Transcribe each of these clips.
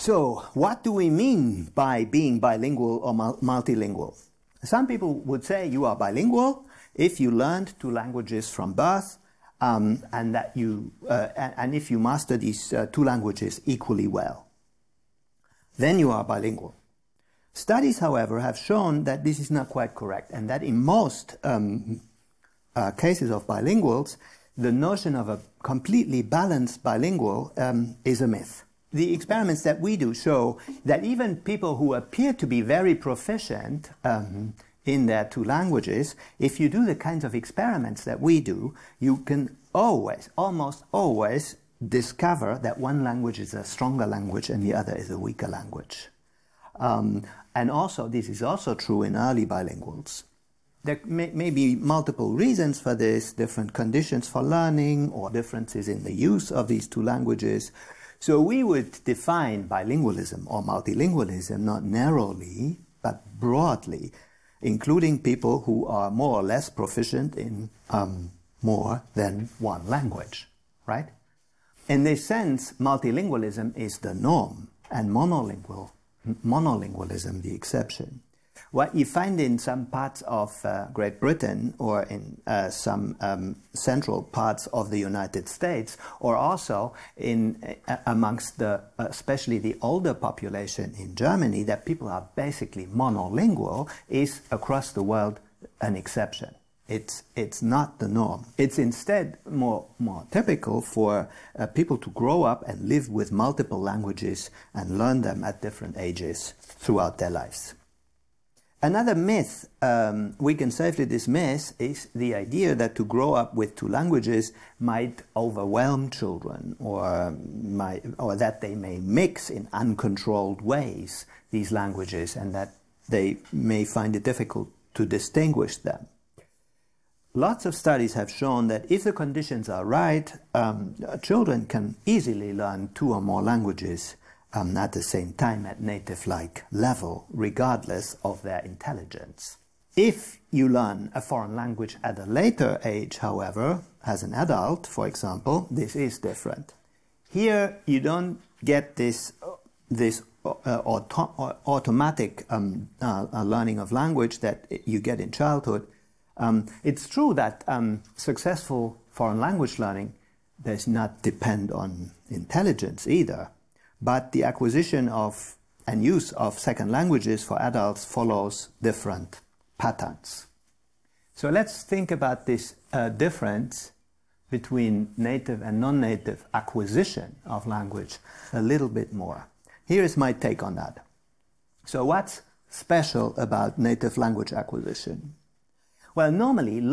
So, what do we mean by being bilingual or multilingual? Some people would say you are bilingual if you learned two languages from birth, and if you master these two languages equally well. Then you are bilingual. Studies, however, have shown that this is not quite correct, and that in most cases of bilinguals, the notion of a completely balanced bilingual is a myth. The experiments that we do show that even people who appear to be very proficient in their two languages, if you do the kinds of experiments that we do, you can almost always discover that one language is a stronger language and the other is a weaker language. And also, this is also true in early bilinguals. There may be multiple reasons for this, different conditions for learning or differences in the use of these two languages. So we would define bilingualism or multilingualism not narrowly, but broadly, including people who are more or less proficient in more than one language, right? In this sense, multilingualism is the norm and monolingualism the exception. What you find in some parts of Great Britain or in some central parts of the United States, or also amongst especially the older population in Germany, that people are basically monolingual, is across the world an exception. It's not the norm. It's instead more typical for people to grow up and live with multiple languages and learn them at different ages throughout their lives. Another myth we can safely dismiss is the idea that to grow up with two languages might overwhelm children, or that they may mix in uncontrolled ways these languages, and that they may find it difficult to distinguish them. Lots of studies have shown that if the conditions are right, children can easily learn two or more languages at the same time at native-like level, regardless of their intelligence. If you learn a foreign language at a later age, however, as an adult, for example, this is different. Here you don't get this automatic learning of language that you get in childhood. It's true that successful foreign language learning does not depend on intelligence either. But the acquisition of and use of second languages for adults follows different patterns. So let's think about this difference between native and non-native acquisition of language a little bit more. Here is my take on that. So what's special about native language acquisition? Well, normally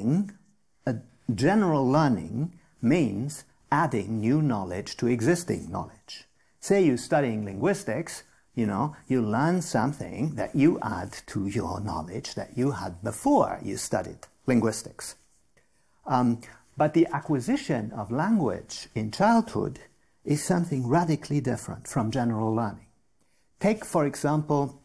general learning means adding new knowledge to existing knowledge. Say you're studying linguistics, you learn something that you add to your knowledge that you had before you studied linguistics. But the acquisition of language in childhood is something radically different from general learning. Take, for example,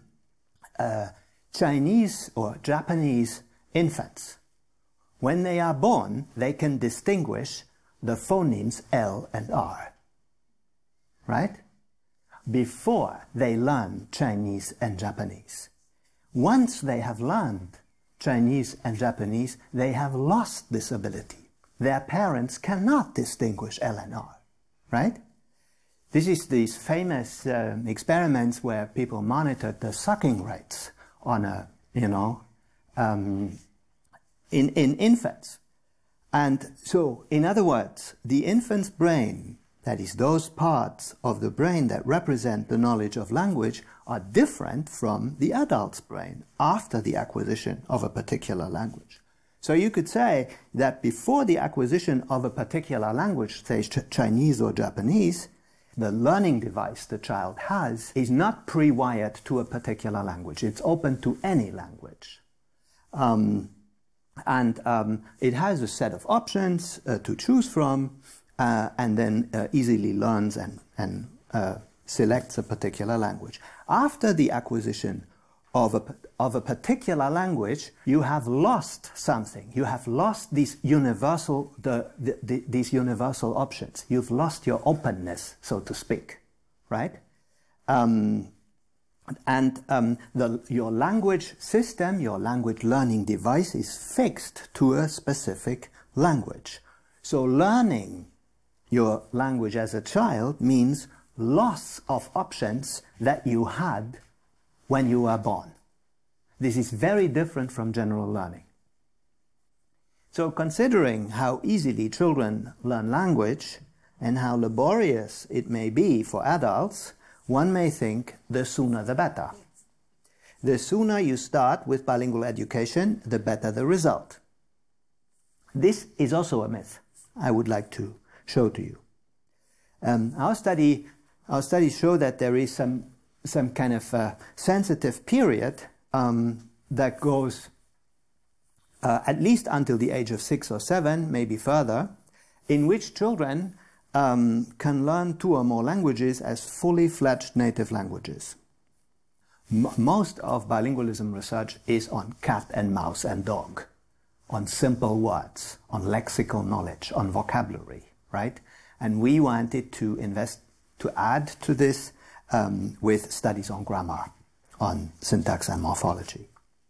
Chinese or Japanese infants. When they are born, they can distinguish the phonemes L and R. Right? Before they learn Chinese and Japanese. Once they have learned Chinese and Japanese, they have lost this ability. Their parents cannot distinguish L and R. Right? This is these famous experiments where people monitored the sucking rates on in infants. And so, in other words, the infant's brain, that is, those parts of the brain that represent the knowledge of language, are different from the adult's brain after the acquisition of a particular language. So you could say that before the acquisition of a particular language, say Chinese or Japanese, the learning device the child has is not pre-wired to a particular language. It's open to any language. It has a set of options to choose from, and then easily learns and selects a particular language. After the acquisition of a particular language, you have lost something. You have lost these universal options. You've lost your openness, so to speak, right? Your language system, your language learning device is fixed to a specific language. So learning your language as a child means loss of options that you had when you were born. This is very different from general learning. So considering how easily children learn language and how laborious it may be for adults, one may think the sooner the better. The sooner you start with bilingual education, the better the result. This is also a myth I would like to show to you. Our studies show that there is some kind of sensitive period that goes at least until the age of 6 or 7, maybe further, in which children can learn 2 or more languages as fully fledged native languages. Most of bilingualism research is on cat and mouse and dog, on simple words, on lexical knowledge, on vocabulary, right? And we wanted to add to this with studies on grammar, on syntax and morphology.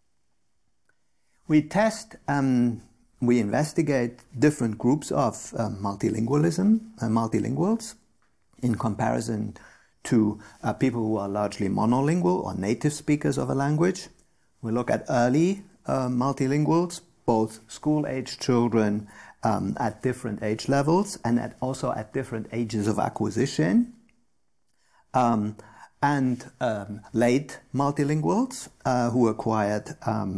We investigate different groups of multilinguals in comparison to people who are largely monolingual or native speakers of a language. We look at early multilinguals, both school-age children at different age levels and also at different ages of acquisition, and late multilinguals who acquired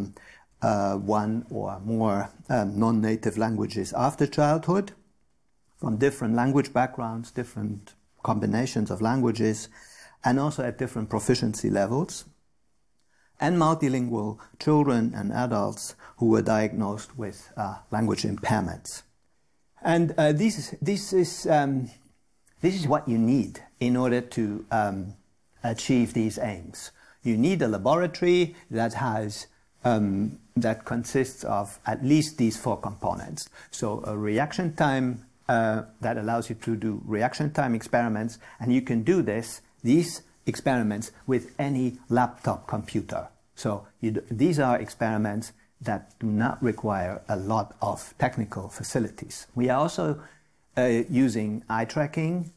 1 or more non-native languages after childhood, from different language backgrounds, different combinations of languages, and also at different proficiency levels, and multilingual children and adults who were diagnosed with language impairments. And this is what you need in order to achieve these aims. You need a laboratory that has that consists of at least these 4 components. So a reaction time that allows you to do reaction time experiments, and you can do these experiments with any laptop computer. So these are experiments that do not require a lot of technical facilities. We are also using eye tracking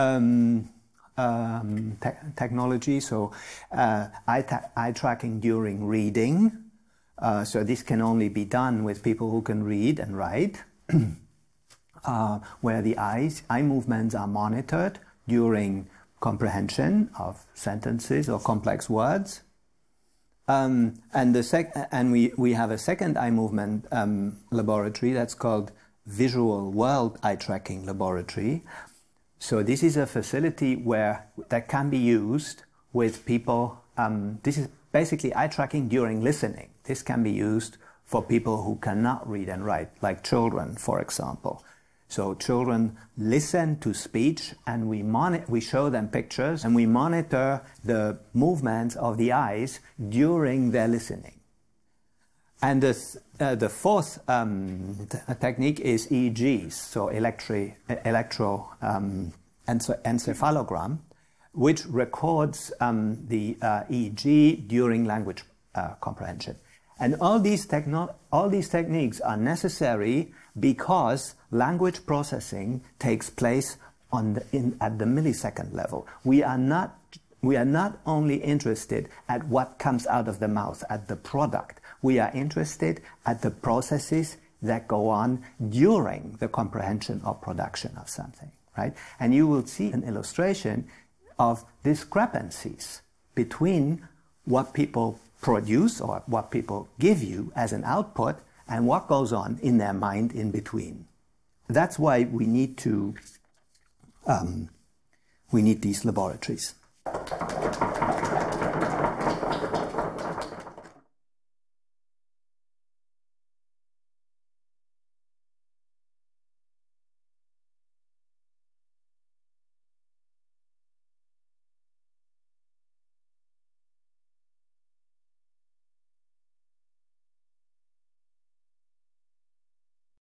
technology, so eye tracking during reading. So this can only be done with people who can read and write, where the eye movements are monitored during comprehension of sentences or complex words. And we have a second eye movement laboratory that's called Visual World Eye Tracking Laboratory. So this is a facility that can be used with people. This is basically eye tracking during listening. This can be used for people who cannot read and write, like children, for example. So children listen to speech, and we show them pictures, and we monitor the movements of the eyes during their listening. And the 4th technique is EEGs, so electroencephalogram, which records the EEG during language comprehension. And all these techniques are necessary because language processing takes place at the millisecond level. We are not only interested at what comes out of the mouth, at the product. We are interested at the processes that go on during the comprehension or production of something, right? And you will see an illustration of discrepancies between what people produce or what people give you as an output and what goes on in their mind in between. That's why we need these laboratories.